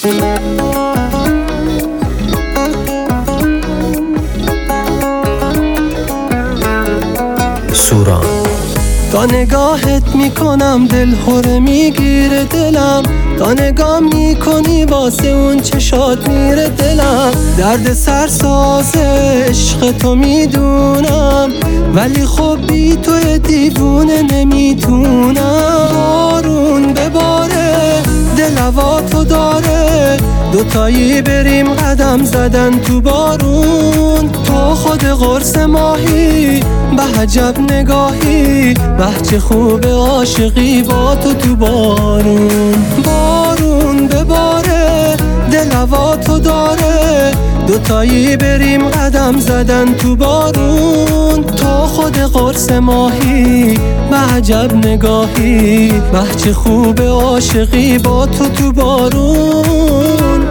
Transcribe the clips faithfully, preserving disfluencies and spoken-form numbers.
سوران. تا نگاهت میکنم دل هره میگیره دلم، تا نگاه میکنی واسه اون چشات میره دلم. درد سرساز عشق تو میدونم، ولی خب بی تو دیوونه نمیتونم. بارون بباره دل هوا تو داره، دوتایی بریم قدم زدن تو بارون. تو خود قرص ماهی به عجب نگاهی، به چه خوب عاشقی با تو تو بارون. بارون بباره دل هوا تو داره، دوتایی بریم قدم زدن تو بارون. تو خود قرص ماهی به عجب نگاهی، به چه خوب عاشقی با تو تو بارون.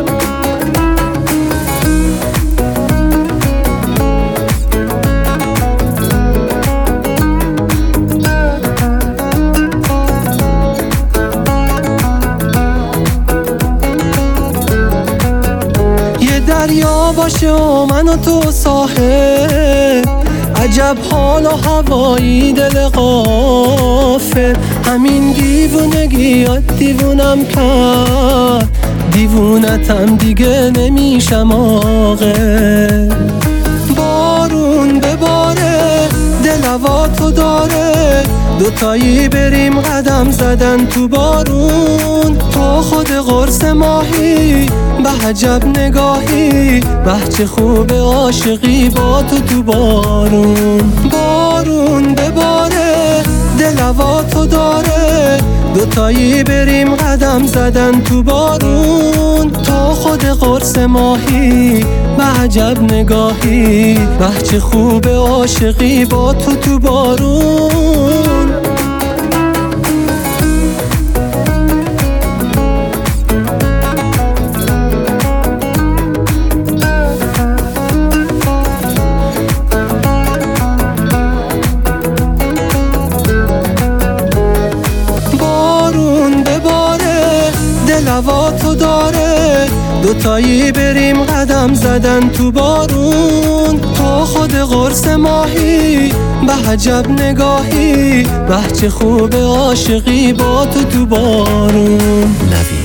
دریا باشه و من و تو ساحل، عجب حال و هوایی دل غافل. همین دیوونگی یاد دیوونم کرد، دیوونتم دیگه نمیشم عاقل. بارون بباره دل هوا تو داره، دوتایی بریم قدم زدن تو بارون. تو خود قرص ماهی به عجب نگاهی، به چه خوب عاشقی با تو تو بارون. بارون بباره دل هوا تو داره، دوتایی بریم قدم زدن تو بارون. تو خود قرص ماهی به عجب نگاهی، به چه خوب عاشقی با تو تو بارون. دل هوا تو داره، دوتایی بریم قدم زدن تو بارون. تو خود قرص ماهی به عجب نگاهی، به چه خوب عاشقی با تو تو بارون.